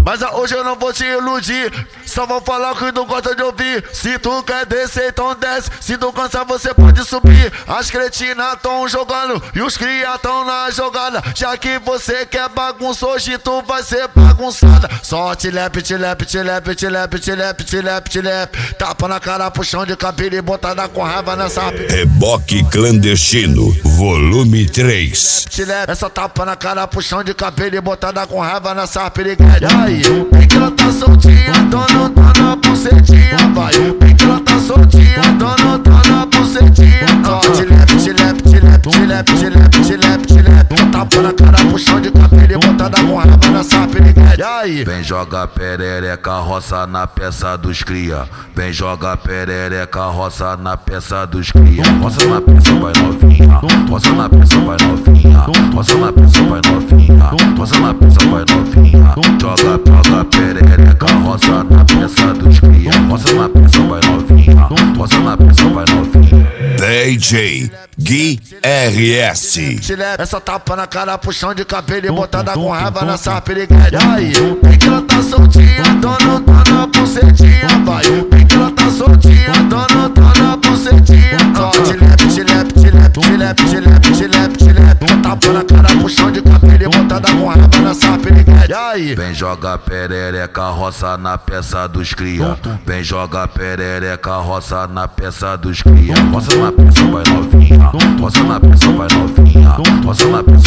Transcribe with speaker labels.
Speaker 1: Mas hoje eu não vou te iludir, só vou falar o que tu gosta de ouvir. Se tu quer descer, então desce. Se tu cansar, você pode subir. As cretinas tão jogando e os cria tão na jogada. Já que você quer bagunça, hoje tu vai ser bagunçada. Só tilepe, tilepe, tilepe, tilepe, tilepe, tilepe, tilepe. Tapa na cara, puxão de cabelo e botada com raiva nessa.
Speaker 2: Reboque Clandestino, volume 3.
Speaker 1: Essa tapa na cara, puxão de cabelo e botada com raiva nessa piriguete. Aí, bem que ela tá soltinha, dona na bucetinha. Vai, bem que ela tá soltinha, dona na bucetinha. Ó, tilepe, tilepe, tilepe, tilepe, tilepe, tilepe, tilepe. Tapa na cara, puxão de cabelo e botada com raiva nessa piriguete. Aí,
Speaker 3: vem joga perereca, roça na peça dos cria. Vem joga perereca, roça na peça dos cria. Roça na peça, vai novinha. Roça na peça, vai novinha. Roça na peça, vai novinha. Roça na peça, vai novinha. Joga perereca, roça na peça dos cria. Roça na peça, vai novinha. Roça na peça, vai novinha.
Speaker 2: DJ Gui RS.
Speaker 1: Essa tapa na cara, puxão de cabelo e botada com raiva nessa piriguete. Aí, bem que ela tá soltinha, dona na bucetinha. Vai, bem que ela tá soltinha, dona na bucetinha. Ó, tilepe, tilepe, tilepe, tilepe, tilepe, tilepe, tilepe. Tapa na cara, puxão de cabelo e botada com raiva nessa piriguete. Aí,
Speaker 3: vem joga perereca, roça na peça dos cria. Vem joga perereca, roça na peça dos cria. Roça na peça, vai novinha. Roça na peça, vai novinha. Roça na peça,